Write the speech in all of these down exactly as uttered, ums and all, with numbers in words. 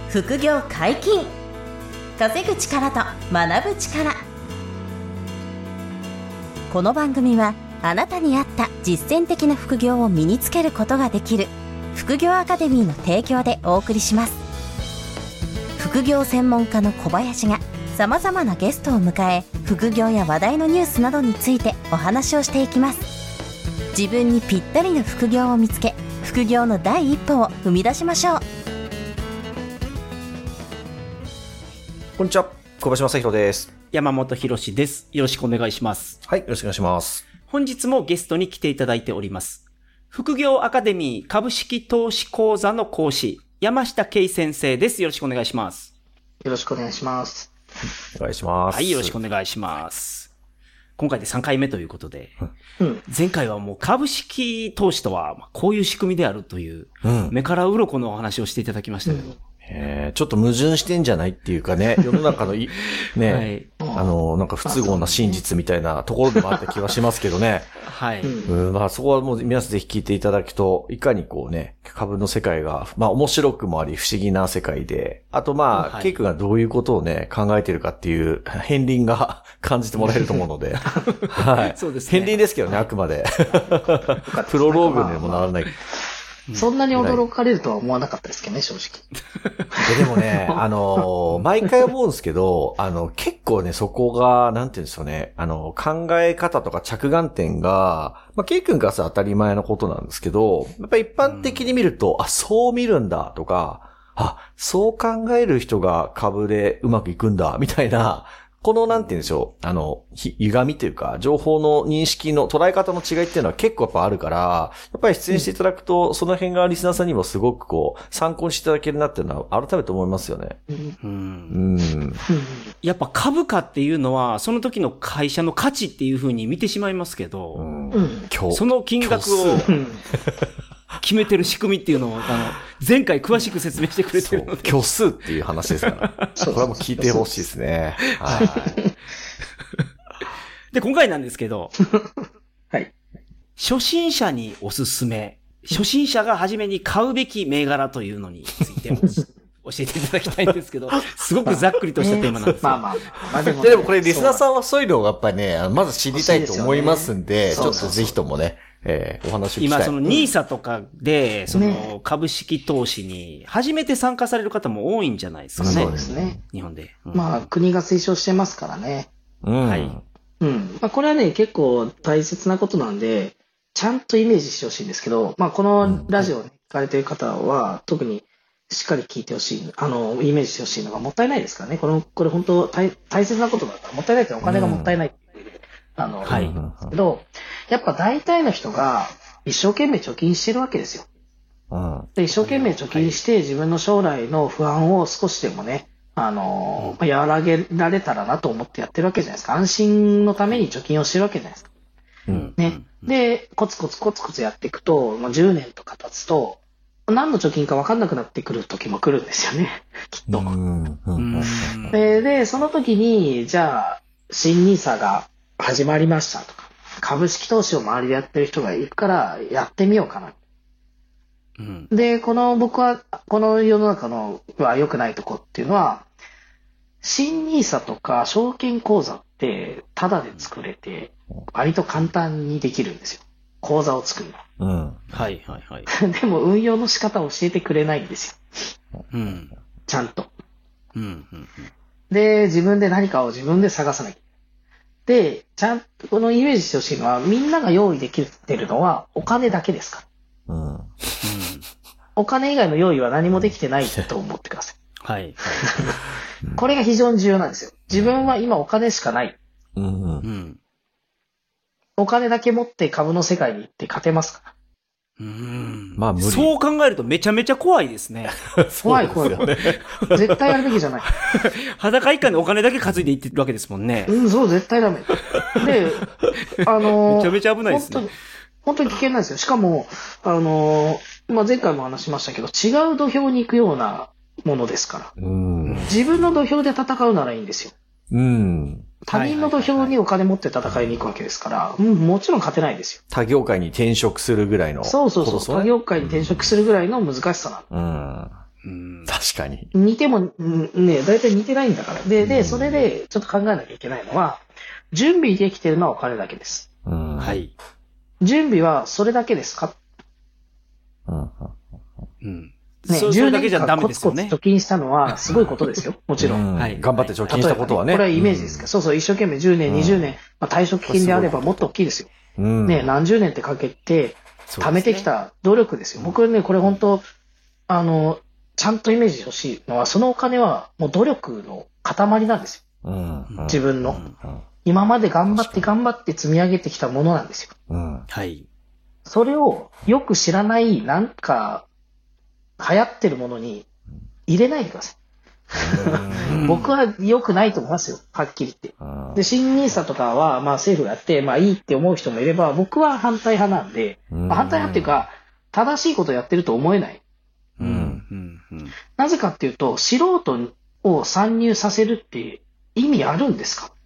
副業解禁。稼ぐ力と学ぶ力。この番組はあなたに合った実践的な副業を身につけることができる副業アカデミーの提供でお送りします。副業専門家の小林がさまざまなゲストを迎え、副業や話題のニュースなどについてお話をしていきます。自分にぴったりの副業を見つけ、副業の第一歩を踏み出しましょう。 こんにちは、小林正弘です。 山本博史です。よろしくお願いします。 はい、よろしくお願いします。 本日もゲストに来ていただいております。副業アカデミー株式投資講座の講師、山下圭先生です。よろしくお願いします。 よろしくお願いします。 お願いします。 はい、よろしくお願いします。今回でさんかいめということで、 うん、 前回はもう株式投資とはこういう仕組みであるという、うん、目から鱗のお話をしていただきましたけど、うんえー、ちょっと矛盾してんじゃないっていうかね、世の中のい、ね、はい、あの、なんか不都合な真実みたいなところでもあった気はしますけどね。 はい。 うん、まあそこはもう皆さんぜひ聞いていただくと、いかにこうね、株の世界が、まあ面白くもあり不思議な世界で、あとまあ、ケイ君がどういうことをね、考えてるかっていう、片鱗が感じてもらえると思うので。はい。そうですね。片鱗ですけどね、あくまで。プロローグにもならない。 そんなに驚かれるとは思わなかったですけどね、正直。 でもね、あの、毎回思うんですけど、あの、結構ね、そこが、なんていうんですかね、あの、考え方とか着眼点が、まあ、ケイ君がさ当たり前のことなんですけど、やっぱり一般的に見ると、うん、あ、そう見るんだとか、あ、そう考える人が株でうまくいくんだ、みたいな、このなんて言うんでしょう、あの、歪みというか、情報の認識の捉え方の違いっていうのは結構やっぱあるから、やっぱり出演していただくと、うん、その辺がリスナーさんにもすごくこう、参考にしていただけるなっていうのは改めて思いますよね。うん。うん。 やっぱ株価っていうのは、その時の会社の価値っていう風に見てしまいますけど、うん、その金額を、決めてる仕組みっていうのを、あの、前回詳しく説明してくれてるので。 虚数っていう話ですから。これはもう聞いてほしいですね。はい。 で、今回なんですけど、 はい。 初心者におすすめ、初心者が初めに買うべき銘柄というのについて教えていただきたいんですけど、すごくざっくりとしたテーマなんですよ。まあまあまあ。でも、でもこれリスナーさんはそういうのがやっぱりね、まず知りたいと思いますんで、ちょっとぜひともね、えー、お話を聞きたい。 今そのニーサとかで、その株式投資に初めて参加される方も多いんじゃないですかね。 そうですね。 日本で。 うん、まあ国が推奨してますからね。 うん。 はい。 うん。まあこれはね、結構大切なことなんで、ちゃんとイメージしてほしいんですけど、まあこのラジオを、ね、聞かれている方は、特にしっかり聞いてほしい、あの、イメージしてほしいのがもったいないですからね。この、これ本当大、大切なことだから、もったいないってお金がもったいない。うん、あの、はい。けど、やっぱ大体の人が一生懸命貯金してるわけですよ。うん、で一生懸命貯金して自分の将来の不安を少しでもね、あの、うん、和らげられたらなと思ってやってるわけじゃないですか。安心のために貯金をしてるわけじゃないですか。うん、ね。で、コツコツコツコツやっていくと、まあ、じゅうねんとか経つと、何の貯金か分かんなくなってくる時も来るんですよね。きっと。うんうん、で, で、その時に、じゃあ、新ニーサが始まりましたとか、株式投資を周りでやってる人がいるからやってみようかな。うん、で、この僕は、この世の中のは良くないとこっていうのは、新ニーサとか証券口座ってタダで作れて、割と簡単にできるんですよ。口座を作るの。うん。はいはいはい。 でも運用の仕方を教えてくれないんですよ。 うん。 ちゃんと。 うんうんうん、 で、自分で何かを自分で探さなきゃ。で、ちゃんとこのイメージしてほしいのは、みんなが用意できてるのはお金だけですから。うん。うん、お金以外の用意は何もできてないと思ってください。 はい。 これが非常に重要なんですよ。自分は今お金しかない。 うんうん、 お金だけ持って株の世界に行って勝てますか？ うーん。まあ無理。そう考えるとめちゃめちゃ怖いですね。 怖い怖い。絶対やるべきじゃない。 裸以下にお金だけ稼いでいってるわけですもんね。 うん、そう、絶対ダメ。で、あのー、 めちゃめちゃ危ないですね。 本当に、本当に危険なんですよ。しかも、あのー、まあ、前回も話しましたけど、違う土俵に行くようなものですから。うん、自分の土俵で戦うならいいんですよ。 うん。 他人の土俵にお金持って戦いに行くわけですから、うん、もちろん勝てないですよ。 他業界に転職するぐらいの。 そうそうそう。他業界に転職するぐらいの難しさなの。うん。 うん、確かに。 似ても、ね、だいたい似てないんだから。で、で、それでちょっと考えなきゃいけないのは、準備できてるのはお金だけです。 うん、 はい。 準備はそれだけですか？ うん。 うん。 ね、 それだけじゃダメですよね。 コツコツ貯金したのはすごいことですよ。もちろん。 はい。頑張って貯金したことはね。 これはイメージですけど、そうそう、一生懸命じゅうねん、にじゅうねん、まあ、退職金であればもっと大きいですよ。 うん、 ね、何十年ってかけて、貯めてきた努力ですよ。僕ね、これ本当、あの、ちゃんとイメージしてほしいのは、そのお金はもう努力の塊なんですよ。うん、 自分の、うん。今まで頑張って頑張って積み上げてきたものなんですよ。 うん、 はい。 それをよく知らない、なんか、流行ってるものに入れないでください。僕は良くないと思いますよ。はっきり言って。で、新ニーサとかは、まあ政府がやって、まあいいって思う人もいれば、僕は反対派なんで、まあ、反対派っていうか、正しいことをやってると思えない。 うんうんうん、 なぜかっていうと、素人を参入させるって意味あるんですか？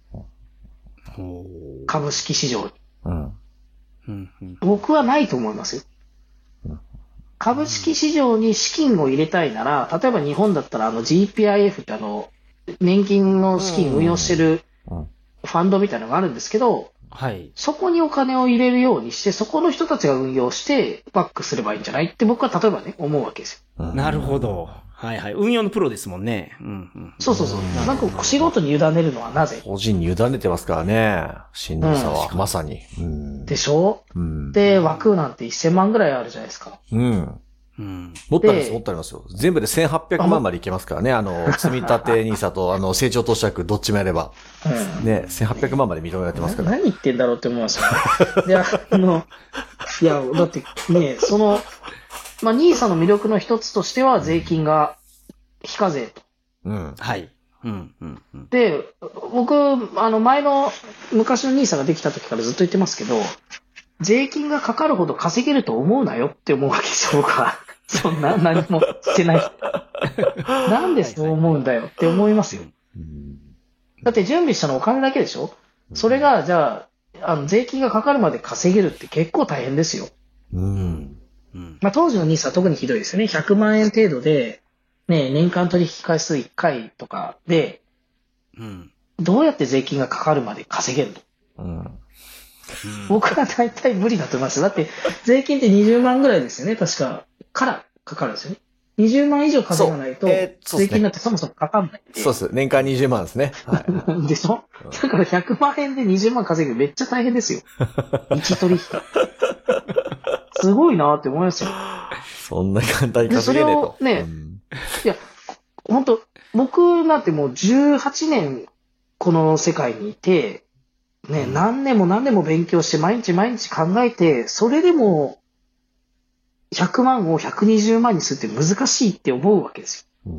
株式市場に、 うんうんうん。 僕はないと思いますよ。株式市場に資金を入れたいなら、例えば日本だったらあの ジーピーアイエフ ってあの、年金の資金運用してるファンドみたいなのがあるんですけど、 はい。 そこにお金を入れるようにして、そこの人たちが運用してバックすればいいんじゃないって僕は例えばね、思うわけですよ。なるほど。はいはい。運用のプロですもんね。うんうん、 そうそうそう。なんか素人に委ねるのはなぜ？ 個人に委ねてますからね。新ニーサは、うん、まさに。うん、 でしょ、 うん、 で、枠なんてせんまんぐらいあるじゃないですか。 うん。 うん、 もっとあります、もっとありますよ。全部でせんはっぴゃくまんまでいけますからね。あの、積み立てニーサと、あの、成長投資額どっちもやれば。うん、ね、せんはっぴゃくまんまで認められてますから。 何言ってんだろうって思いますよ。で、あの、いや、だってね、その、まあ、ニーサの魅力の一つとしては税金が非課税と。 うん。 はい。うんうんうん、 で、僕、あの、前の、昔のニーサができた時からずっと言ってますけど、税金がかかるほど稼げると思うなよって思うわけですよ、僕は。そんな、何もしてない。なんでそう思うんだよって思いますよ。だって準備したのお金だけでしょ？それが、じゃあ、あの、税金がかかるまで稼げるって結構大変ですよ。 うんまあ、当時のニーサは特にひどいですよね。ひゃくまんえん程度で、ね、年間取引回数いっかいとかで、 うん、 どうやって税金がかかるまで稼げるの？ うん僕は大体無理だと思います。だって、税金ってにじゅうまんぐらいですよね、確か。からかかるんですよね。にじゅうまん以上稼がないと、税金だってそもそもかかんないんで。 そうです。年間にじゅうまんですね。はい、でしょ？だからひゃくまんえんでにじゅうまん稼ぐめっちゃ大変ですよ。いち取引。すごいなって思いますよ。 そんな簡単に稼げねえと。 それをね、うん、いや、本当僕なんてもうじゅうはちねんこの世界にいて、ね、何年も何年も勉強して毎日毎日考えて、それでもひゃくまんをひゃくにじゅうまんにするって難しいって思うわけですよ。うん、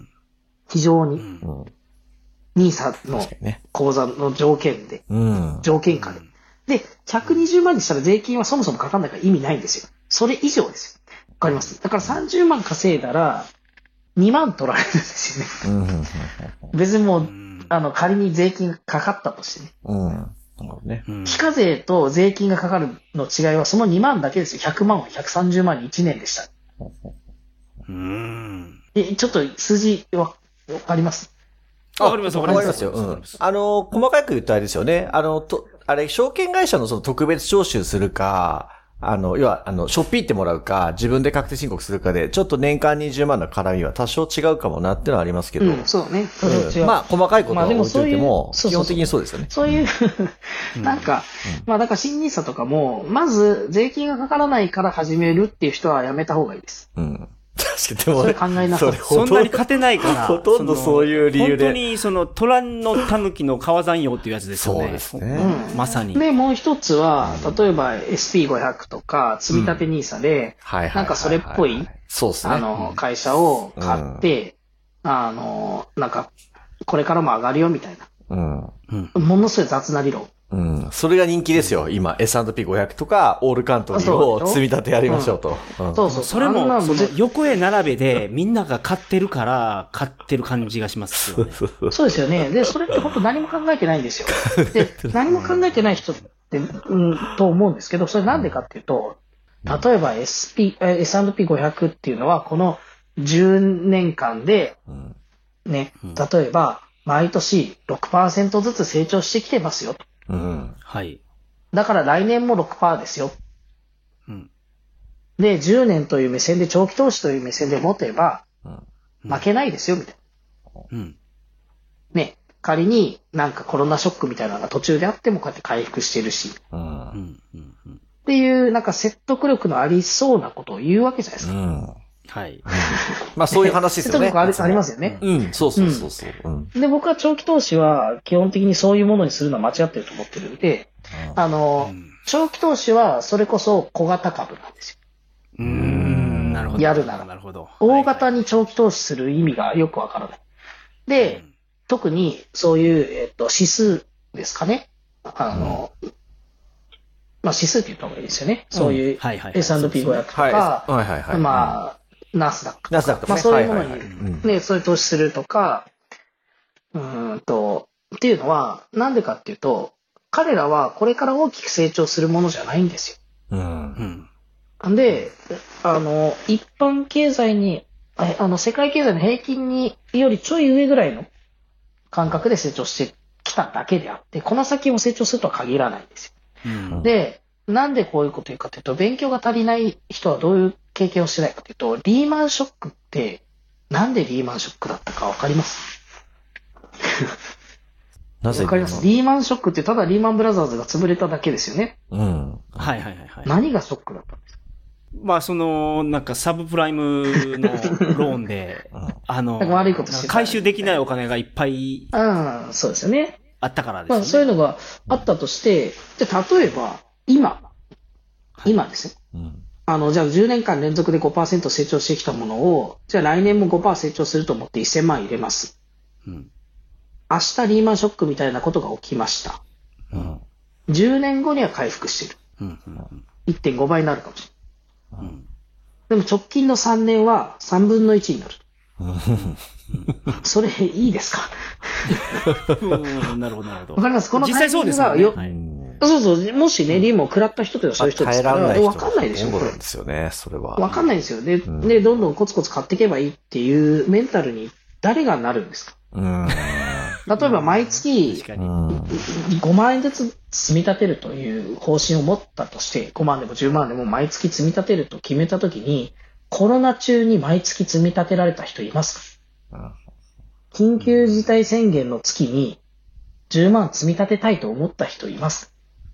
非常に。 うん、 ニーサ の口座の条件で、 うん、 条件下で。で、ひゃくにじゅうまんにしたら税金はそもそもかかんないから意味ないんですよ。それ以上ですよ。わかります？だからさんじゅうまん稼いだらにまん取られるんですよね。 うん、 別にもう、あの、仮に税金がかかったとしてね。 うん。なるほどね。 非課税と税金がかかるの違いはそのにまんだけですよ。ひゃくまんはひゃくさんじゅうまんにいちねんでした。 うん。 え、ちょっと数字わ、わかります？ わかります、わかりますよ。うん。あの、細かく言うとあれですよね。あの、と、あれ、証券会社のその特別徴収するか、あの、要は、あの、しょっぴーってもらうか、自分で確定申告するかで、ちょっと年間にじゅうまんの絡みは多少違うかもなってのはありますけど。 うん、そうね。それは違う。 うん、まあ、細かいことは置いといても、 まあ、 基本的にそうですよね。 そういう、なんか、うん、まあ、だから新ニーサとかも、まず、税金がかからないから始めるっていう人はやめた方がいいです。 うん。確かに、でも、 それ考えなさい。 そんなに勝てないから。 ほとんどそういう理由で。 本当に、その、虎の狸の川山用っていうやつですよね。 そうですね。 うん、 まさに。 で、もう一つは、例えば エスピーごひゃく とか、積み立てニーサで、なんかそれっぽい、 そうですね。 あの、会社を買って、うん、あの、なんか、これからも上がるよみたいな。 うん。 ものすごい雑な理論。 うん。それが人気ですよ。今、エスアンドピーごひゃく とか、オールカントリーを積み立てやりましょうと。 うんうん、そうそう。 それも、その横へ並べで、みんなが買ってるから、買ってる感じがしますよね。 そうですよね。で、それって本当何も考えてないんですよ。で、何も考えてない人って、うん、と思うんですけど、それなんでかっていうと、例えば エスピー、エスアンドピーごひゃく っていうのは、このじゅうねんかんで、ね、うん、例えば、毎年 ろくパーセント ずつ成長してきてますよと。 うん。はい。 だから来年も ろくパーセント ですよ。うん。で、じゅうねんという目線で、長期投資という目線で持てば、うん、負けないですよ、みたいな。うん。ね、仮になんかコロナショックみたいなのが途中であってもこうやって回復してるし。うん。うんうんうん、っていう、なんか説得力のありそうなことを言うわけじゃないですか。うん。はい。 まあそういう話ですよね。 説得力ありますよね。 うん、そうそうそうそう、うん。 で、僕は長期投資は基本的にそういうものにするのは間違ってると思ってるんで、うん、あの、うん、長期投資はそれこそ小型株なんですよ。 うーん、なるほど。 やるなら。 なるほど。 大型に長期投資する意味がよくわからない。で、うん、特にそういう、えっと、指数ですかね。あの、うん、まあ指数って言った方がいいですよね。うん、そういう エスアンドピーごひゃく とか、はいはいはい、まあ、ナスダックとか。ナスダックとか、ね。まあそういうものに、はいはいはい、ね、そういう投資するとか、うーんと、っていうのは、なんでかっていうと、彼らはこれから大きく成長するものじゃないんですよ。うん。うん、で、あの、一般経済に、あの、世界経済の平均によりちょい上ぐらいの感覚で成長してきただけであって、この先も成長するとは限らないんですよ。うん、で、なんでこういうこと言うかというと、勉強が足りない人はどういう経験をしてないかというと、リーマンショックって、なんでリーマンショックだったかわかりますなぜわかりますリーマンショックってただリーマンブラザーズが潰れただけですよね。 うん。はいはいはいはい。 何がショックだったんですか？ まあその、なんかサブプライムのローンで、あの、 悪いことして回収できないお金がいっぱい。 ああ、そうですよね。 あったからですね。 まあそういうのがあったとして、じゃあ例えば、今、今ですね。はい、うん、あの、じゃあじゅうねんかん連続で ごパーセント 成長してきたものを、じゃあ来年も ごパーセント 成長すると思ってせんまん入れます。うん、明日リーマンショックみたいなことが起きました。うん、じゅうねんごには回復してる。うんうん、いってんご 倍になるかもしれない。うん、でも直近のさんねんはさんぶんのいちになる。それいいですかなるほどなるほど。 わかります。この実際そうですよね。はい、 そうそう。もしね、リーマンを食らった人というのはそういう人ですから、わかんないでしょ。 そうなんですよね、それは。 わかんないですよ。で、うん、で、どんどんコツコツ買っていけばいいっていうメンタルに誰がなるんですか？うん、例えば毎月ごまんえんずつ積み立てるという方針を持ったとして、ごまんでもじゅうまんでも毎月積み立てると決めたときに、コロナ中に毎月積み立てられた人いますか？緊急事態宣言の月にじゅうまん積み立てたいと思った人いますか？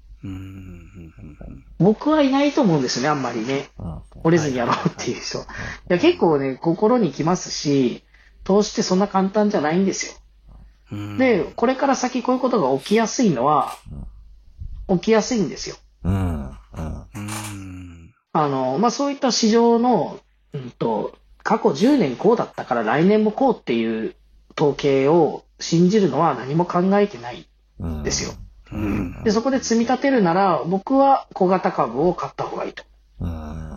僕はいないと思うんですね、あんまりね。折れずにやろうっていう人。いや、結構ね、心にきますし、投資ってそんな簡単じゃないんですよ。で、これから先こういうことが起きやすいのは、起きやすいんですよ。あの、まあ、そういった市場の、うんと、過去じゅうねんこうだったから来年もこうっていう統計を信じるのは何も考えてないんですよ。うん、でそこで積み立てるなら僕は小型株を買った方がいいと。うん、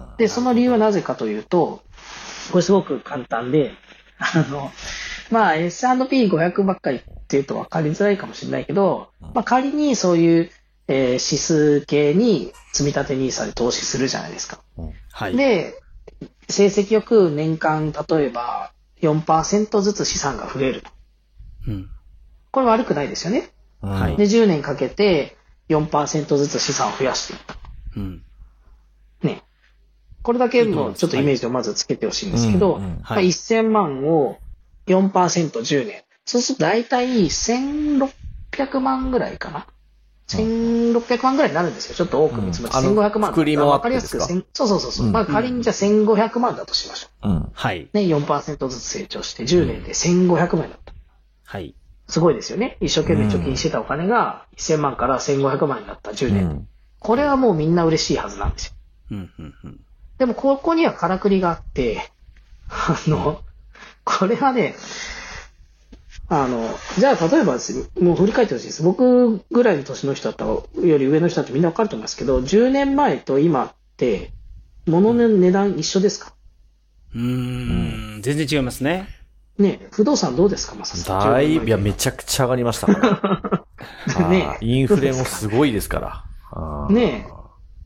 でその理由はなぜかというと、これすごく簡単で、あのまあ エスアンドピーごひゃく ばっかりっていうと分かりづらいかもしれないけど、まあ、仮にそういう、えー、指数系に積み立てニーサで投資するじゃないですか。はい、で成績よく年間例えば よんパーセント ずつ資産が増えると。うん、これ悪くないですよね。はい、でじゅうねんかけて よんパーセント ずつ資産を増やしていった、うんね、これだけのちょっとイメージをまずつけてほしいんですけど、はいうんうんはい、せんまんを よんパーセントじゅうねん、そうすると大体せんろっぴゃくまんぐらいかな、せんろっぴゃくまんぐらいになるんですよ。ちょっと多く見積もって、うん、せんごひゃくまんだから分かりやすくそうそうそうそう、うん、まあ仮にじゃあせんごひゃくまんだとしましょう、うんはいね、よんパーセント ずつ成長してじゅうねんでせんごひゃくまんになった、はいすごいですよね。一生懸命貯金してたお金がせんまんからせんごひゃくまんになったじゅうねん、うん、これはもうみんな嬉しいはずなんですよ、うんうんうん、でもここにはからくりがあって、あのこれはね、あのじゃあ例えばですね、もう振り返ってほしいです。僕ぐらいの年の人だったらより上の人だってみんな分かると思いますけど、じゅうねんまえと今って物の値段一緒ですか？ うーん、全然違いますね。 ね、不動産どうですか、まささん。だいぶ、いや、めちゃくちゃ上がりましたから。ね、インフレもすごいですから。 ね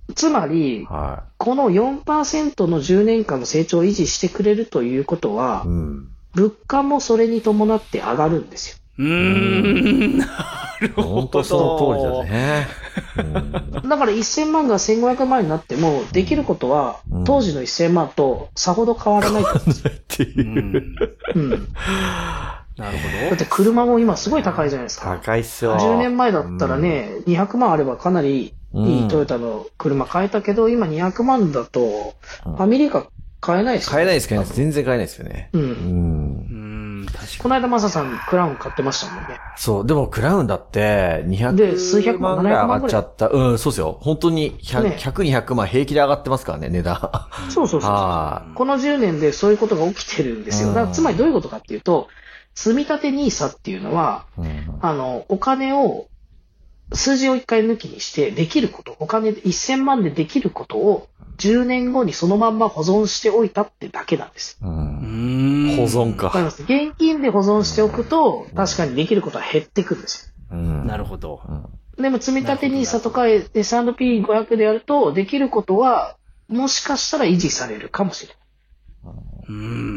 つまり、はい、この よんパーセント のじゅうねんかんの成長を維持してくれるということは、うん、物価もそれに伴って上がるんですよ。 うーん、なるほど。 本当その通りだね。 うん、だからせんまんがせんごひゃくまんになっても、できることは、当時のせんまんとさほど変わらないっていう。うん。 なるほど。 だって車も今すごい高いじゃないですか。 高いっすよ。 じゅうねんまえだったらね、うん、にひゃくまんあればかなりいいトヨタの車買えたけど、今にひゃくまんだと、ファミリーカー買えないですよね。 買えないです、買えないです。全然買えないですよね。 うん。うんこの間マサさんクラウン買ってましたもんね。 そう、でもクラウンだってにひゃくまんぐらい上がっちゃった。うん、そうですよ。本当にひゃく、ね、ひゃく、にひゃくまん平気で上がってますからね、値段。 そうそうそう。このじゅうねんでそういうことが起きてるんですよ。だからつまりどういうことかっていうと、積み立て ニーサ っていうのは、うん、あの、お金を、数字を一回抜きにしてできること、お金でせんまんでできることをじゅうねんごにそのまんま保存しておいたってだけなんです。 うん、保存か。わかります。現金で保存しておくと、確かにできることは減ってくるんですよ。うん、なるほど。 でも積み立て ニーサ とか エスアンドピーごひゃく でやると、できることは、もしかしたら維持されるかもしれない。うん。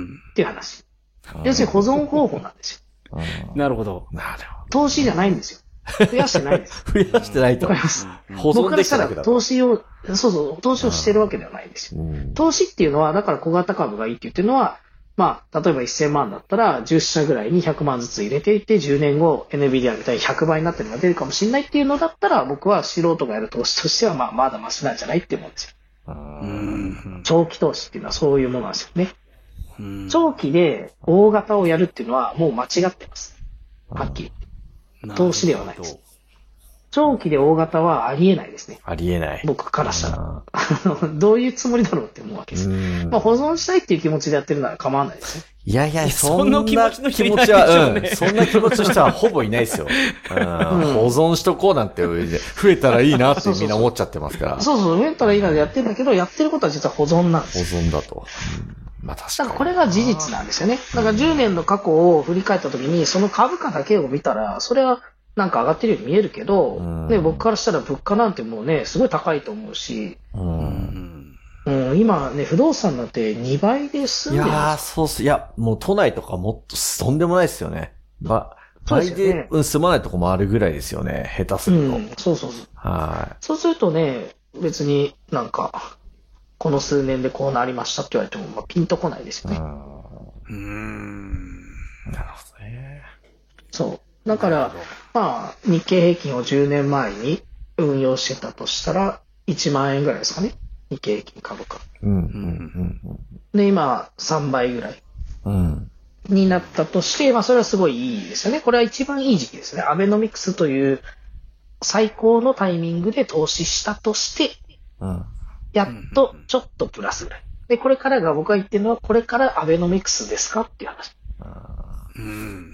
っていう話。要するに保存方法なんですよ。なるほど。 なるほど。 投資じゃないんですよ。増やしてないです。 増やしてないと。 わかります。 保存できただけだ。 投資を、そうそう、投資をしてるわけではないんですよ。投資っていうのは、だから小型株がいいって言ってるのは、まあ、例えばせんまんだったら、じゅっしゃぐらいにひゃくまんずつ入れていって、じゅうねんご、エヌビディア みたいにひゃくばいになってるのが出るかもしれないっていうのだったら、僕は素人がやる投資としては、まあ、まだマシなんじゃないって思うんですよ。うん長期投資っていうのはそういうものなんですよね。長期で大型をやるっていうのはもう間違ってます。はっきり言って。投資ではないです。長期で大型はありえないですね。 ありえない。 僕からしたら。どういうつもりだろうって思うわけです。まあ保存したいっていう気持ちでやってるなら構わないですね。 いやいや、そんな気持ちの気持ちは、うん、そんな気持ちの人はほぼいないですよ。うん、保存しとこうなんて増えたらいいなってみんな思っちゃってますから。 そうそう、増えたらいいなでやってるんだけど、やってることは実は保存なんです。 保存だと。うん、まあ確かに。 だからこれが事実なんですよね。だからじゅうねんの過去を振り返ったときに、その株価だけを見たら、それはなんか上がってるように見えるけど、うん、ね、僕からしたら物価なんてもうね、すごい高いと思うし、うんうん、今ね、不動産なんてにばいで済んでるんです。 いやー、そうっす。いや、もう都内とかもっととんでもないですよね。ば、倍で、うん、住まないとこもあるぐらいですよね。下手すると。うん、 そうそうそう。 はい。 そうするとね、別になんか、この数年でこうなりましたって言われても、まあ、ピンとこないですよね。うーん。なるほどね。 そう。だから、まあ、日経平均をじゅうねんまえに運用してたとしたら、いちまんえんぐらいですかね。日経平均株価。うんうんうんうん、で、今、さんばいぐらい。うん。になったとして、まあ、それはすごいいいですよね。これは一番いい時期ですね。アベノミクスという最高のタイミングで投資したとして、うん、やっとちょっとプラスぐらい。で、これからが僕が言ってるのは、これからアベノミクスですかっていう話。うん、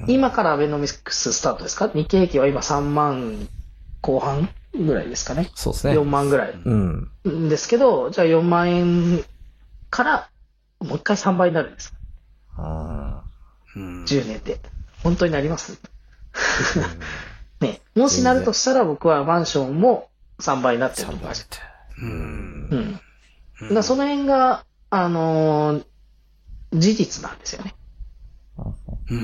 今からアベノミクススタートですか？日経平均は今さんまんこう半ぐらいですかね。 そうですね。 よんまんぐらい。うん。ですけど、じゃあよんまんえんからもう一回さんばいになるんです。あうん、じゅうねんで。本当になります、うん、ね。もしなるとしたら僕はマンションもさんばいになってると思います。うん。うん。だからその辺が、あのー、事実なんですよね。うん。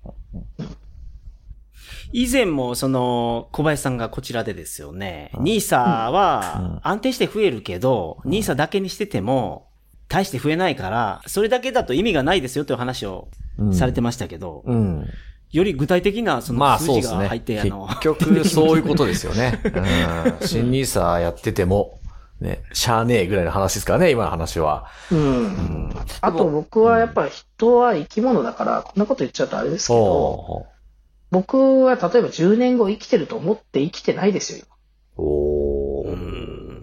以前もその小林さんがこちらでですよね。ニーサは安定して増えるけど、ニーサだけにしてても大して増えないから、それだけだと意味がないですよという話をされてましたけど、うんうん、より具体的なその数字が入って、まあそうですね、 あの結局そういうことですよね。うん、新ニーサやってても。ね、しゃーねえぐらいの話ですからね、今の話は。うん。うん、 あと僕はやっぱり人は生き物だから、こんなこと言っちゃうとあれですけど、僕は例えばじゅうねんご生きてると思って生きてないですよ、今。おー。うん。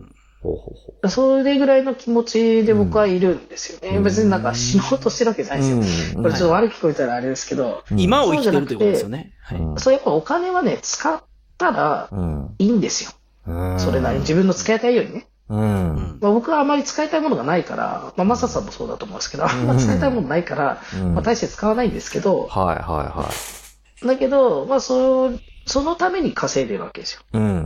ほうほうほう。それぐらいの気持ちで僕はいるんですよね。うん、別になんか死のうとしてるわけじゃないですよ。うん、これちょっと悪く聞こえたらあれですけど。 うん、今を生きてるということですよね。 はい。そうやっぱお金はね、使ったらいいんですよ。うん、それなりに自分の使いたいようにね。うんまあ、僕はあまり使いたいものがないから、まあ、マサさんもそうだと思うんですけど、あんま使いたいものないから、うんまあ、大して使わないんですけど、 はいはいはい。 だけど、まあ、そそのために稼いでるわけですよ。 うん。うん。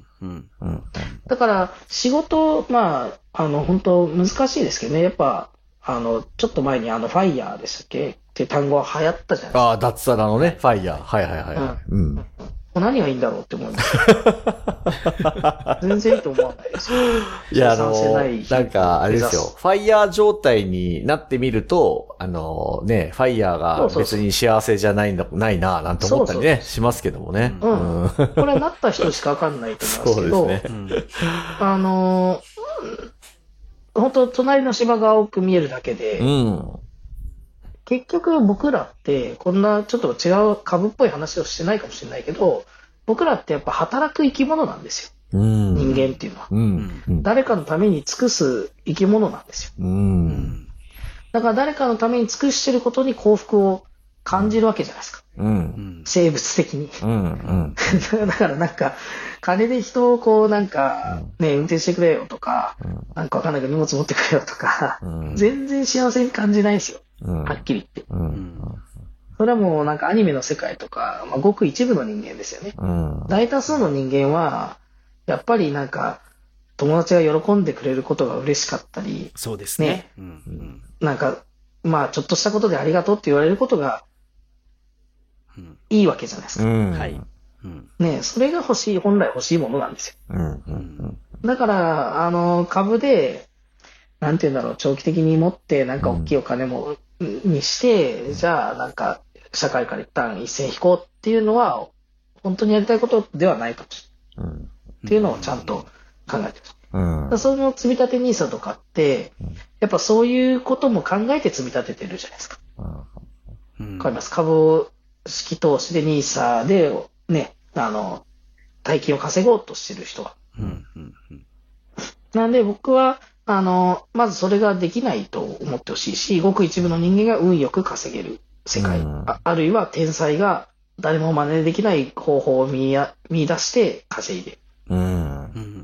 うん。うん。 だから、仕事、まあ、あの、本当難しいですけどね。やっぱ、あの、ちょっと前にあの、ファイヤーでしたっけっていう単語は流行ったじゃないですか。 ああ、脱サラのね、ファイヤー。はいはいはい、はい。うん。うん何がいいんだろうって思います。全然いいと思わないですよ。 いや、あの、なんか、あれですよ。ファイヤー状態になってみると、あの、ね、ファイヤーが別に幸せじゃないんだ、ないな、なんて思ったりね、しますけどもね。 うん。うん、これはなった人しかわかんないと思いますけど、そうですね。あの、本当隣の芝が青く見えるだけで、うん、結局僕らってこんなちょっと違う株っぽい話をしてないかもしれないけど、僕らってやっぱ働く生き物なんですよ。うん、人間っていうのは、うんうん。誰かのために尽くす生き物なんですよ、うん。だから誰かのために尽くしてることに幸福を感じるわけじゃないですか。うん、生物的に。うんうん、だからなんか、金で人をこうなんか、ね、運転してくれよとか、うん、なんかわかんないけど荷物持ってくれよとか、うん、全然幸せに感じないんですよ。うん、はっきり言って、うん。それはもうなんかアニメの世界とか、まあ、ごく一部の人間ですよね。うん、大多数の人間は、やっぱりなんか、友達が喜んでくれることが嬉しかったり、 そうですね。ね、うんうん、なんか、まあちょっとしたことでありがとうって言われることが、いいわけじゃないですか。うん、はい。うん、ね、それが欲しい、本来欲しいものなんですよ。うんうんうん、だから、あの、株で、なんていうんだろう、長期的に持って、なんか大きいお金も、うん、にして、じゃあ、なんか、社会から一旦一線引こうっていうのは、本当にやりたいことではないかもしれない。うん、っていうのをちゃんと考えてる。うん、その積み立て ニーサ とかって、やっぱそういうことも考えて積み立ててるじゃないですか。わ、うん、かります。株式投資で ニーサ で、ね、あの、大金を稼ごうとしてる人は。うんうんうん、なんで僕は、あの、まずそれができないと思ってほしいし、ごく一部の人間が運よく稼げる世界、うん、あ, あるいは天才が誰も真似できない方法を 見, や見出して稼いで、うん。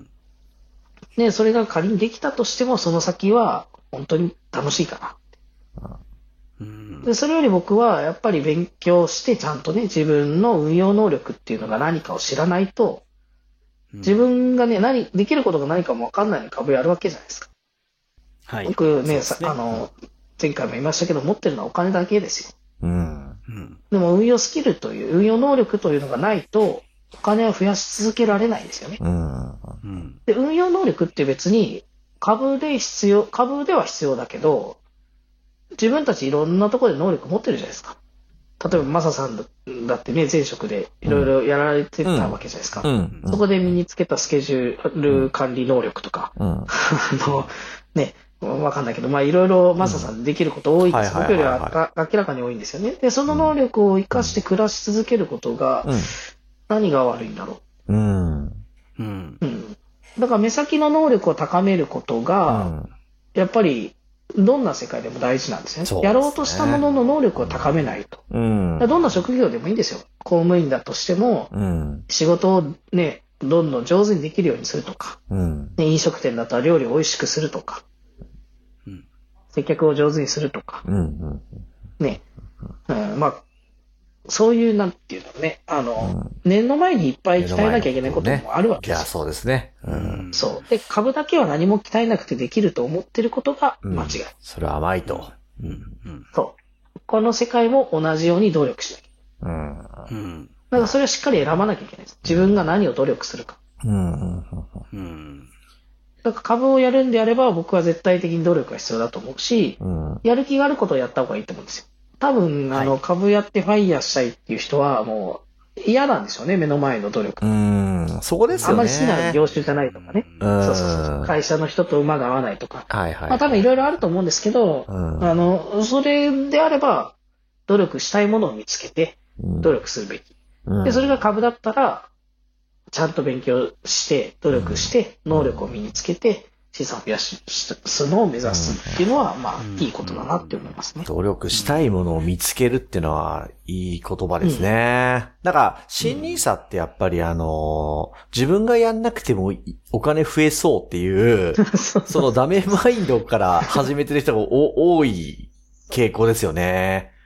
で、それが仮にできたとしても、その先は本当に楽しいかな。うん、でそれより僕はやっぱり勉強してちゃんとね、自分の運用能力っていうのが何かを知らないと、自分がね、何、できることが何かも分かんないのに株やるわけじゃないですか。はい。僕ね、ねあの、前回も言いましたけど、持ってるのはお金だけですよ。うん。でも運用スキルという、運用能力というのがないと、お金は増やし続けられないですよね。うん。で、運用能力って別に株で必要、株では必要だけど、自分たちいろんなところで能力持ってるじゃないですか。例えばマサさんだってね、前職でいろいろやられてたわけじゃないですか。うんうん、そこで身につけたスケジュール管理能力とか、うん、あのね、わかんないけど、まあいろいろマサさんできること多いんです。僕よりは明らかに多いんですよね。で、その能力を生かして暮らし続けることが、何が悪いんだろう。うん。うん。うん。だから目先の能力を高めることが、やっぱり、どんな世界でも大事なんですね。ですね。やろうとしたものの能力を高めないと。うん、どんな職業でもいいんですよ。公務員だとしても、うん、仕事をね、どんどん上手にできるようにするとか、うんね、飲食店だったら料理を美味しくするとか、うん、接客を上手にするとか、うんうん、ね、うん、まあ、そういう、なんていうのね、あの、うん、念の前にいっぱい鍛えなきゃいけないこともあるわけですよ。 いや、そうですね。 うん。そう。で、株だけは何も鍛えなくてできると思ってることが間違い。うん、 それは甘いと。 うん。うん。そう。この世界も同じように努力しなきゃ。うん。うん。だからそれはしっかり選ばなきゃいけないです。自分が何を努力するか。うん。うん。だから株をやるんであれば僕は絶対的に努力が必要だと思うし、うん、やる気があることをやった方がいいと思うんですよ。多分、あの、はい、株やってファイヤーしたいっていう人は、もう、嫌なんでしょうね、目の前の努力。 うん、そこですよね。 あまり好きな業種じゃないとかね。うん、そうそうそう。会社の人と馬が合わないとか。はいはい、はい。まあ多分いろいろあると思うんですけど、うん、あの、それであれば、努力したいものを見つけて、努力するべき。うん、で、それが株だったら、ちゃんと勉強して、努力して、能力を身につけて、資産を増やすのを目指すっていうのは、まあ、いいことだなって思いますね。 努力したいものを見つけるっていうのは、いい言葉ですね。うん、だから、新ニーサってやっぱりあの、自分がやんなくてもお金増えそうっていう、そのダメマインドから始めてる人が多い傾向ですよね。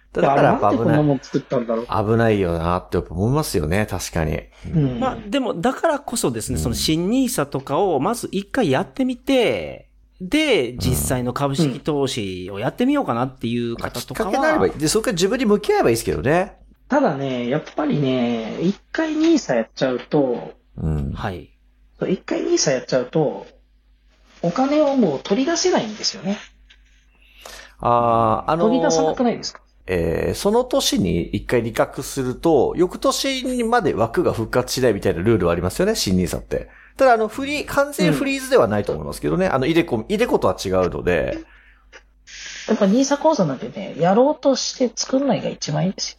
だからやっぱ危ない。 なんでこんなもん作ったんだろう。 危ないよなって思いますよね、確かに。 うん、まあ、でも、だからこそですね、うん、その新ニーサとかをまず一回やってみて、で、実際の株式投資をやってみようかなっていう方とかは。 きっかけになればいい。で、そこから自分に向き合えばいいですけどね。 ただね、やっぱりね、一回ニーサやっちゃうと、 うん、 はい。 一回ニーサやっちゃうと、お金をもう取り出せないんですよね。 ああ、あのー、 取り出さなくないですか？ えー、その年に一回利確すると、翌年にまで枠が復活しないみたいなルールはありますよね、新ニーサって。ただ、あの、フリー、完全フリーズではないと思いますけどね。うん、あの、イデコ、イデコとは違うので。 やっぱニーサ口座なんてね、やろうとして作んないが一番いいんですよ。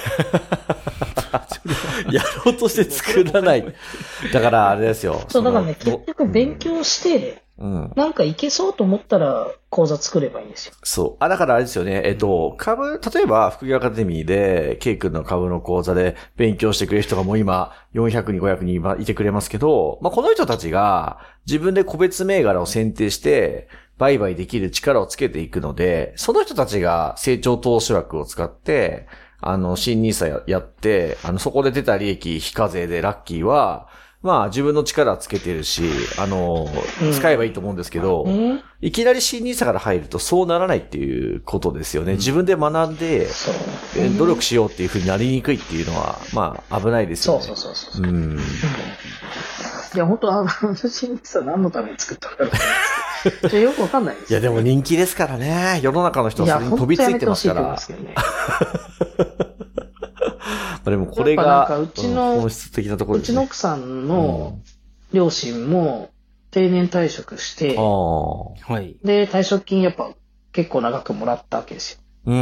やろうとして作らない。だから、あれですよ。 そう、だからね、結局勉強して、うん、なんかいけそうと思ったら口座作ればいいんですよ。 そう。あ、だからあれですよね。えっと、株、例えば、副業アカデミーで、ケイ君の株の講座で勉強してくれる人がもう今、よんひゃくにん、ごひゃくにんいてくれますけど、まあ、この人たちが自分で個別銘柄を選定して、売買できる力をつけていくので、その人たちが成長投資枠を使って、あの、新ニーサや、やって、あの、そこで出た利益、非課税でラッキーは、まあ自分の力つけてるし、あの、使えばいいと思うんですけど、うん、いきなり新ニーサから入るとそうならないっていうことですよね。うん、自分で学んで、うん、努力しようっていう風になりにくいっていうのは、まあ危ないですよね。 そうそうそうそう。うん。いや、本当あの、新ニーサ何のために作ったんだろうって。よくわかんないです、 ね。いや、でも人気ですからね。世の中の人はそれに飛びついてますから。でもこれがうちの本質的なところですね。 うちの奥さんの両親も定年退職して、 うん、 で、退職金やっぱ結構長くもらったわけですよ。 うん。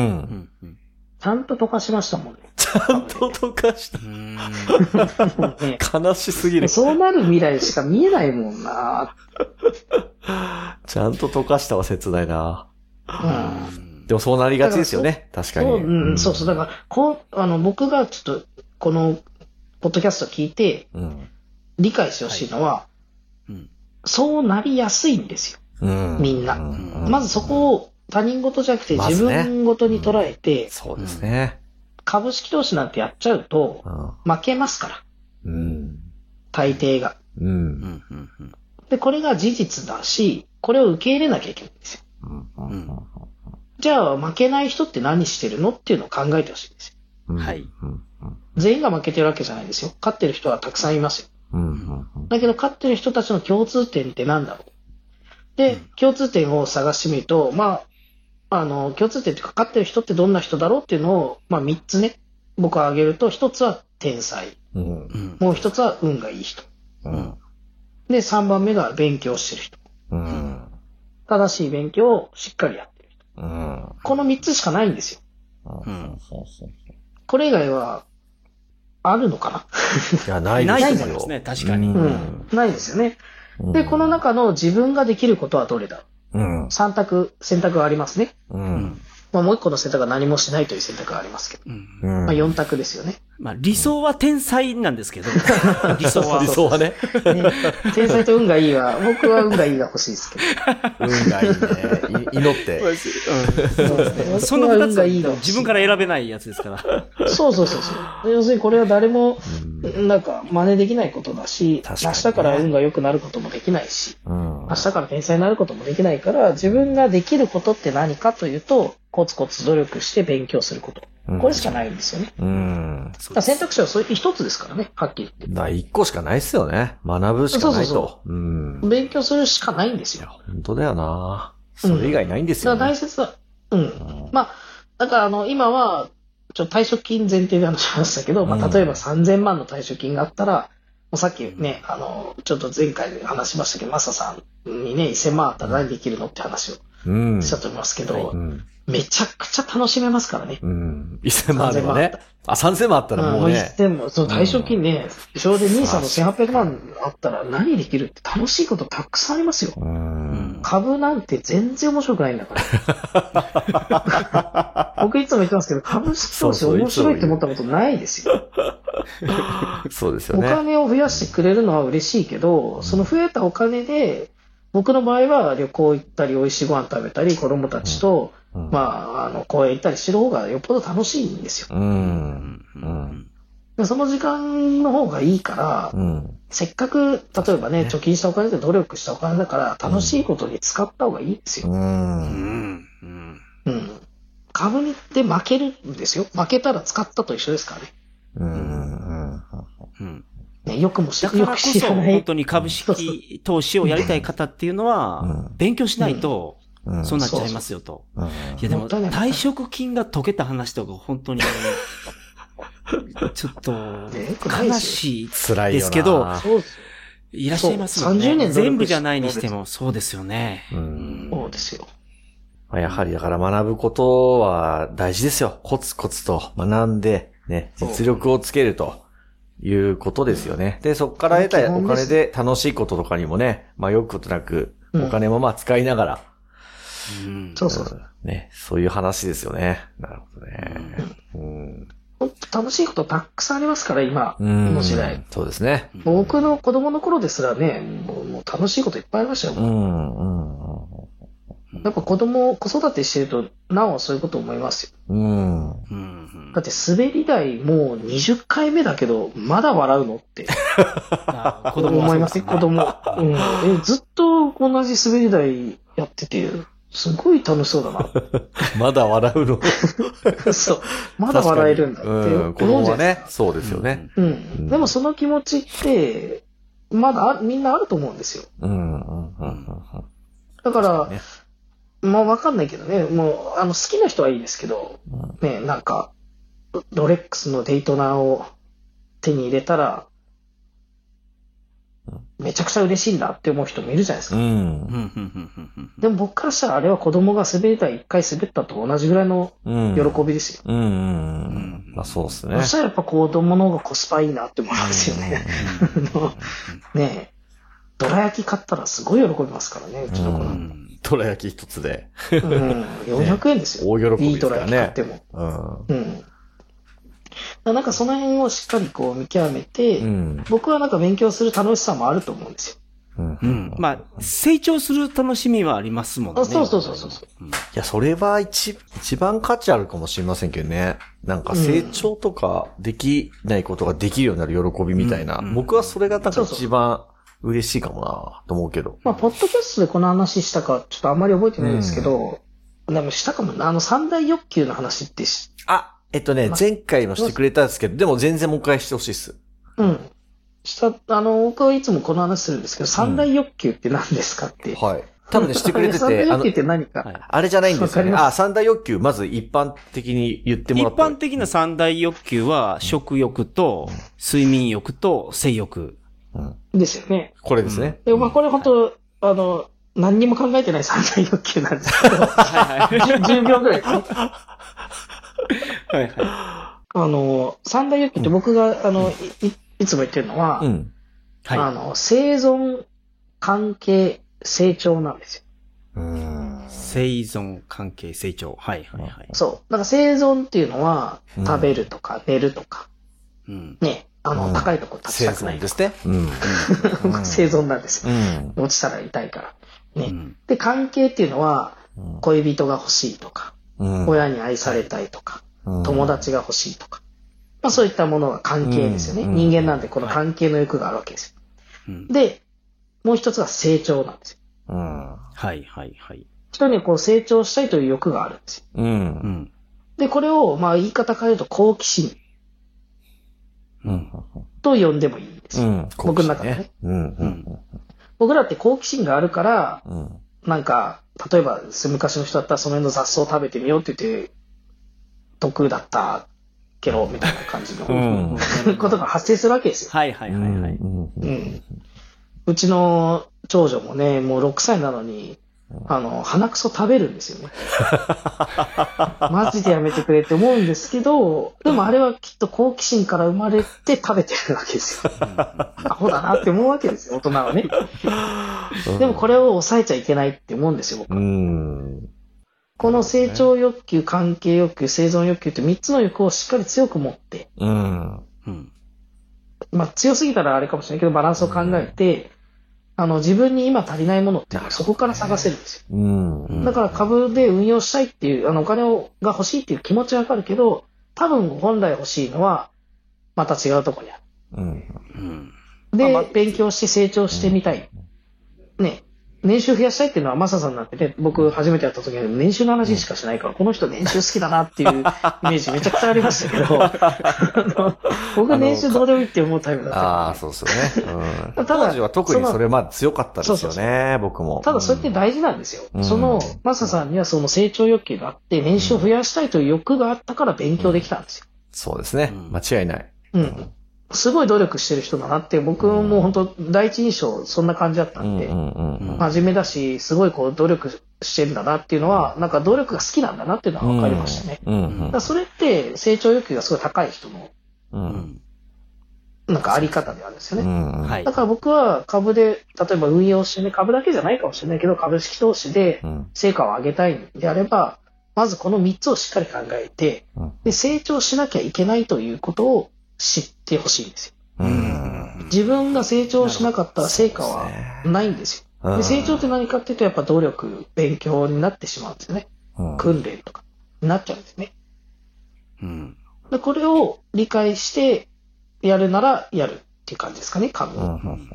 ちゃんと溶かしましたもんね。 ちゃんと溶かした。ね、悲しすぎる。 そうなる未来しか見えないもんな。 ちゃんと溶かしたは切ないな。 うんでもそうなりがちですよね。確かに。 そう、うん、そうそう。だから、こう、あの、僕がちょっと、この、ポッドキャスト聞いて、うん、理解してほしいのは、はいうん、そうなりやすいんですよ。うん、みんな、うん。まずそこを他人事じゃなくて自分事に捉えて、 まねうん、そうですね。 株式投資なんてやっちゃうと、負けますから。 うん、 大抵が、 うん。 で、これが事実だし、これを受け入れなきゃいけないんですよ。 うんうんじゃあ負けない人って何してるのっていうのを考えてほしいんですよ。 はい。 全員が負けてるわけじゃないですよ。勝ってる人はたくさんいますよ。だけど勝ってる人たちの共通点って何だろう。で、共通点を探してみると、まあ、あの、共通点っていうか勝ってる人ってどんな人だろうっていうのを、まあみっつね、僕は挙げると、ひとつは天才。 うん、 もうひとつは運がいい人。 うん、 で、さんばんめが勉強してる人。 うん、 正しい勉強をしっかりやってる。 うん、 このみっつしかないんですよ。 うん、 これ以外は、あるのかな？ いや、ないですよ。ないと思いますね、確かに。 うん。ないですよね。で、この中の自分ができることはどれだ？ うん。 さん択、選択がありますね。 うん。 まあもう一個の選択は何もしないという選択がありますけど。 うん。 まあよん択ですよね。 まあ理想は天才なんですけど。理想は。 理想はね。 ね天才と運がいいは、僕は運がいいが欲しいですけど。 運がいいね。祈って。 うん、そうですね。その二つは自分から選べないやつですから。 そうそうそうそう。要するにこれは誰も、なんか真似できないことだし、明日から運が良くなることもできないし、 うん、 明日から天才になることもできないから、自分ができることって何かというと、コツコツ努力して勉強すること。これしかないんですよね。 うん。 選択肢はそういう一つですからね、はっきり言って。 だ一個しかないっすよね。学ぶしかないと。そうそうそう。うん。 勉強するしかないんですよ。 本当だよな。それ以外ないんですよね。 うん、だから大切は、うん。うん、まあ、だからあの、今は、ちょっと退職金前提で話しましたけど、まあ、例えばさんぜんまんの退職金があったら、もうさっきね、あの、ちょっと前回で話しましたけど、マサさんにね、せんまんあったら何できるのって話をしたと思いますけど、 うんうんめちゃくちゃ楽しめますからね。 うん。せんまんあればね。あ、さんぜんまんあったらもうね。 うん、もうそう、退職金ね、ちょうどニーサのせんはっぴゃくまんあったら何できるって楽しいことたくさんありますよ。 うん、 株なんて全然面白くないんだから。僕いつも言ってますけど、株式投資面白いって思ったことないですよ。 そうですよね。 お金を増やしてくれるのは嬉しいけど、その増えたお金で、僕の場合は旅行行ったり、美味しいご飯食べたり、子供たちとうん、まあ、あの、公園行ったりしてる方がよっぽど楽しいんですよ。うんうん、でその時間の方がいいから、うん、せっかく、例えばね、貯金したお金で努力したお金だから、楽しいことに使った方がいいですよ。うんうんうん、株にって負けるんですよ。負けたら使ったと一緒ですからね。うんうんうんね、よくもだからこそ本当に株式投資をやりたい方っていうのは、勉強しないと、そうなっちゃいますよと。いやでも、退職金が解けた話とか本当に、ちょっと、悲しいですけど、いらっしゃいますもんね。さんじゅうねん全部じゃないにしてもそうですよね。 そうですよ。 やはりだから学ぶことは大事ですよ。コツコツと学んで、ね、実力をつけると。いうことですよね。で、そこから得たお金で楽しいこととかにもね、まあよくことなく、お金もまあ使いながら、 うんうん、そうそうそう。 ね、そういう話ですよね。なるほどね。 うん、本当楽しいことたくさんありますから、今、この時代。 そうですね。 僕の子供の頃ですらね、もう、もう楽しいこといっぱいありましたよ。うんうんうんやっぱ子供、子育てしてると、なおそういうこと思いますよ。うん。だって滑り台もうにじゅっかいめだけど、まだ笑うのって。子供思いますね、子供。うん。え、ずっと同じ滑り台やってて、すごい楽しそうだな。 まだ笑うのそう。まだ笑えるんだって。うん、 子供はね、そうですよね。 うん。うん、でもその気持ちって、まだみんなあると思うんですよ。うん。うんうん、だから、まあわかんないけどね、もう、あの、好きな人はいいですけど、うん、ね、なんか、ロレックスのデイトナーを手に入れたら、うん、めちゃくちゃ嬉しいんだって思う人もいるじゃないですか。うん、でも僕からしたらあれは子供が滑り台一回滑ったと同じぐらいの喜びですよ。うん。うんうんうんまあそうですね。 そしたらやっぱ子供の方がコスパいいなって思いますよね。ねえ、どら焼き買ったらすごい喜びますからね、うちの子なんか。 どら焼き一つで。 うん。よんひゃくえんですよ。 ね、大喜びですからね。いいどら焼き買っても。うん。うん。なんかその辺をしっかりこう見極めて、うん、僕はなんか勉強する楽しさもあると思うんですよ。 うん。うん、まあ、成長する楽しみはありますもんね。あそうそうそうそう。 うん、いや、それは一、一番価値あるかもしれませんけどね。なんか成長とかできないことができるようになる喜びみたいな。うん、僕はそれがなんか一番、そうそう嬉しいかもなと思うけど。 まあ、ポッドキャストでこの話したか、ちょっとあんまり覚えてないんですけど、うん、でもしたかもな。あの、三大欲求の話ってし、 あ、えっとね、ま、前回もしてくれたんですけど、でも全然もう一回してほしいっす。 うん。した、あの、僕はいつもこの話するんですけど、三大欲求って何ですかって。 うん、はい。多分ね、してくれてて、 三大欲求って何か。 あの、あれじゃないんですよね。あ、三大欲求、まず一般的に言ってもらって。 一般的な三大欲求は、食欲と、睡眠欲と、性欲。 うん、ですよね。 これですね。 でもまあこれ本当、はい、あの、何にも考えてない三大欲求なんですけど、はいはい、じゅうびょうぐらいかな。はいはい。あの、三大欲求って僕が、うん、あのい、いつも言ってるのは、うんはい、あの、生存、関係、成長なんですよ。 うん生存、関係、成長。はいはいはい。 そう。だから生存っていうのは、食べるとか寝るとか、うん、ね。あの、うん、高いとこ立ちたくない。 生存ですね。うん。 生存なんですよ。うん、落ちたら痛いから。ね。うん、で、関係っていうのは、恋人が欲しいとか、うん、親に愛されたいとか、うん、友達が欲しいとか。まあそういったものが関係ですよね。うん、人間なんでこの関係の欲があるわけですよ。うん、で、もう一つが成長なんですよ。うん、 はいはいはい。 人にこう成長したいという欲があるんですよ。うん、で、これを、まあ言い方変えると好奇心。うん、と呼んでもいいんですよ。うん、僕の中でね、うんうん。僕らって好奇心があるから、うん、なんか、例えば昔の人だったらその辺の雑草を食べてみようって言って、得だったけど、みたいな感じの、うん、ことが発生するわけですよ。 はいはいはいはい。うん、 うちの長女もね、もうろくさいなのに、あの、鼻くそ食べるんですよね。マジでやめてくれって思うんですけど、でもあれはきっと好奇心から生まれて食べてるわけですよ。アホだなって思うわけですよ、大人はね。でもこれを抑えちゃいけないって思うんですよ、僕は。うんこの成長欲求、関係欲求、生存欲求ってみっつの欲をしっかり強く持って、うんまあ強すぎたらあれかもしれないけど、バランスを考えて、 あの、自分に今足りないものっていうのはそこから探せるんですよ。 うん、 だから株で運用したいっていう、あの、お金をが欲しいっていう気持ちはわかるけど、多分本来欲しいのは、また違うところにある。 うんで、 まあ、 勉強して成長してみたい。うん、ね。年収増やしたいっていうのはマサさんなんてね、僕初めてやった時に年収の話しかしないから、うん、この人年収好きだなっていうイメージめちゃくちゃありましたけど、あの僕は年収どうでもいいって思うタイプだった。 ああ、そうですよね。うん、当時は特にそれまで強かったですよね、そうそうそう僕も。 ただそれって大事なんですよ。うん、その、マサさんにはその成長欲求があって、年収を増やしたいという欲があったから勉強できたんですよ。 うん、そうですね。間違いない。 うん。うんすごい努力してる人だなって、僕も本当第一印象そんな感じだったんで、真面目だし、すごいこう努力してるんだなっていうのは、なんか努力が好きなんだなっていうのは分かりましたね。うんうん、だからそれって成長欲求がすごい高い人の、うん、なんかあり方であるんですよね。うんはい、だから僕は株で、例えば運用してね、株だけじゃないかもしれないけど、株式投資で成果を上げたいんであれば、まずこのみっつをしっかり考えて、で成長しなきゃいけないということを知ってほしいんですよ。うん自分が成長しなかったら成果はないんですよ。で成長って何かっていうとやっぱ努力、勉強になってしまうんですよね。訓練とかになっちゃうんですね。うん、でこれを理解してやるならやるっていう感じですかね、株。うん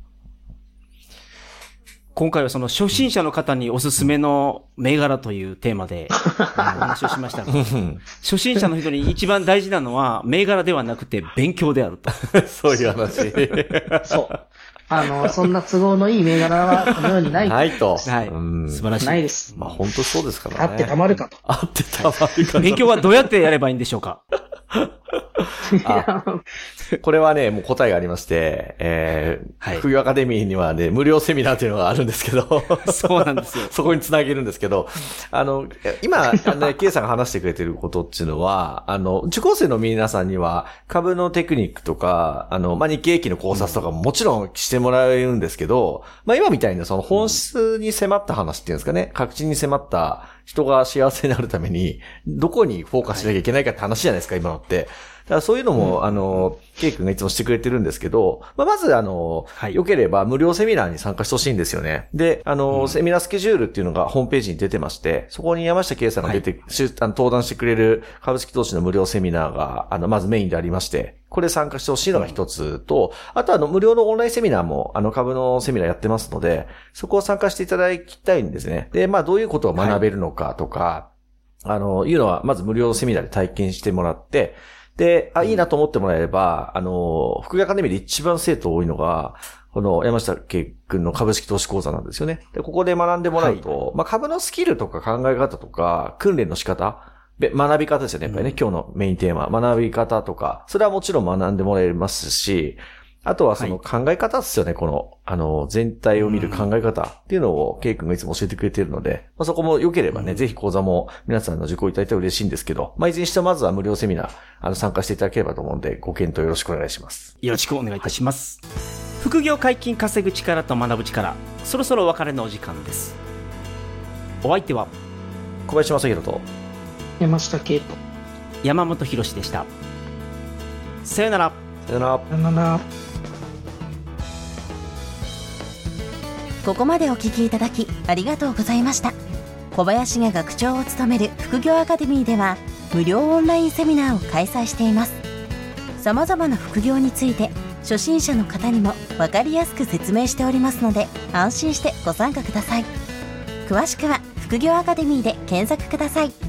今回はその初心者の方におすすめの銘柄というテーマでお話をしましたが、初心者の人に一番大事なのは銘柄ではなくて勉強であると。 そういう話。 そう。あの、そんな都合のいい銘柄はこの世にない。 ないと。 はい。素晴らしい。 ないです。 まあ本当そうですからね。 あってたまるかと。 あってたまるかと。 勉強はどうやってやればいいんでしょうか。 あこれはね、もう答えがありまして、えー、はい、副業アカデミーにはね、無料セミナーというのがあるんですけど、 そうなんですよ。 そこにつなげるんですけど、あの、今、ね、K さんが話してくれてることっていうのは、あの、受講生の皆さんには、株のテクニックとか、あの、まあ、日経平均の考察とかももちろんしてもらえるんですけど、まあ、今みたいなその本質に迫った話っていうんですかね、確信に迫った人が幸せになるために、どこにフォーカスしなきゃいけないかって話じゃないですか、今のって。だからそういうのも、うん、あの、ケイ君がいつもしてくれてるんですけど、まあ、まずあの、はい、良ければ無料セミナーに参加してほしいんですよね。で、あの、うん、セミナースケジュールっていうのがホームページに出てまして、そこに山下圭さんが出て、はい、あの登壇してくれる株式投資の無料セミナーが、あの、まずメインでありまして、これ参加してほしいのが一つと、あとあの、無料のオンラインセミナーも、あの、株のセミナーやってますので、そこを参加していただきたいんですね。で、まあ、どういうことを学べるのかとか、はい、あの、いうのは、まず無料セミナーで体験してもらって、で、あ、いいなと思ってもらえれば、あの、副業アカデミーで一番生徒多いのが、この山下圭君の株式投資講座なんですよね。で、ここで学んでもらうと、はい、まあ、株のスキルとか考え方とか、訓練の仕方、学び方ですよね。やっぱりね、うん、今日のメインテーマ、学び方とか、それはもちろん学んでもらえますし、あとはその考え方ですよね、はい、この、あの、全体を見る考え方っていうのを、ケイ君がいつも教えてくれているので、まあ、そこも良ければね、うん、ぜひ講座も皆さんの受講いただいたら嬉しいんですけど、まあ、いずれにしてもまずは無料セミナー、あの、参加していただければと思うんで、ご検討よろしくお願いします。 よろしくお願いいたします。はい、副業解禁稼ぐ力と学ぶ力、そろそろお別れのお時間です。お相手は、 小林正弘と、 山下圭と、 山本博史でした。さよなら。 さよなら。 さよなら。 ここまでお聞きいただきありがとうございました。小林が学長を務める副業アカデミーでは無料オンラインセミナーを開催しています。さまざまな副業について初心者の方にも分かりやすく説明しておりますので、安心してご参加ください。詳しくは副業アカデミーで検索ください。